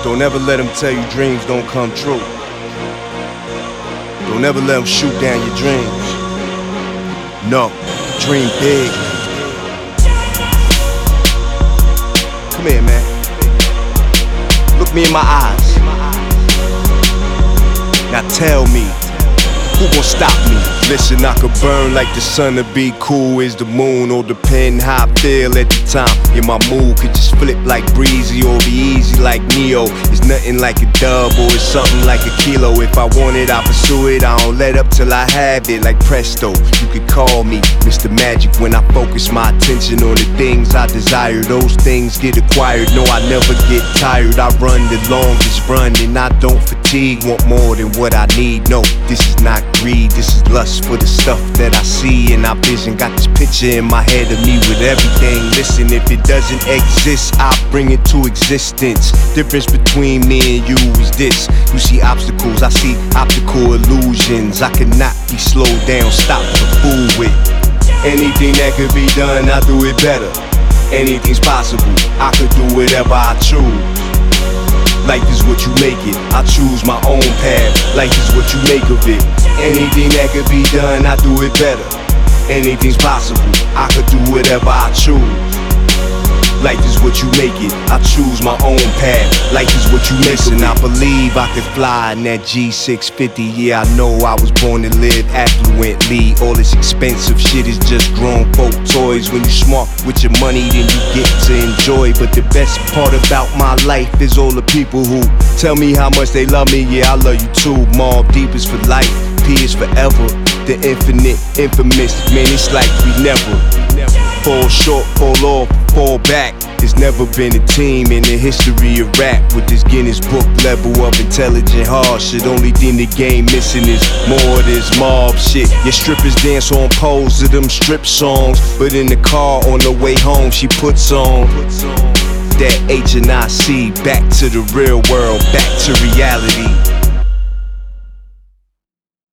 Don't ever let them tell you dreams don't come true. Don't ever let them shoot down your dreams. No, dream big. Come here, man. Look me in my eyes. Now tell me, who gon' stop me? Listen, I could burn like the sun to be cool as the moon, or depend how I feel at the time. Yeah, my mood could just flip like breezy or be easy like Neo. It's nothing like a dub or it's something like a kilo. If I want it, I pursue it. I don't let up till I have it like presto. You could call me Mr. Magic when I focus my attention on the things I desire. Those things get acquired. No, I never get tired. I run the longest run and I don't fatigue. Want more than what I need. No, this is not greed. This is lust for the stuff that I see in our vision. Got this picture in my head of me with everything. Listen, if it doesn't exist, I bring it to existence. Difference between me and you is this: you see obstacles, I see optical illusions. I cannot be slowed down, stopped, or fooled with. Anything that could be done, I do it better. Anything's possible, I could do whatever I choose. Life is what you make it, I choose my own path. Life is what you make of it. Anything that could be done, I do it better. Anything's possible, I could do whatever I choose. Life is what you make it, I choose my own path. Life is what you make it. And I believe I could fly in that G650. Yeah, I know I was born to live affluently. All this expensive shit is just grown folk toys. When you smart with your money, then you get to enjoy. But the best part about my life is all the people who tell me how much they love me. Yeah, I love you too. Mobb Deep is for life, P is forever. The infinite, infamous, man, it's like we never fall short, fall off, fall back. There's never been a team in the history of rap with this Guinness Book level of intelligent hard shit. Only thing the game missing is more of this mob shit. Your strippers dance on poles to them strip songs, but in the car on the way home she puts on that H&IC. Back to the real world, back to reality.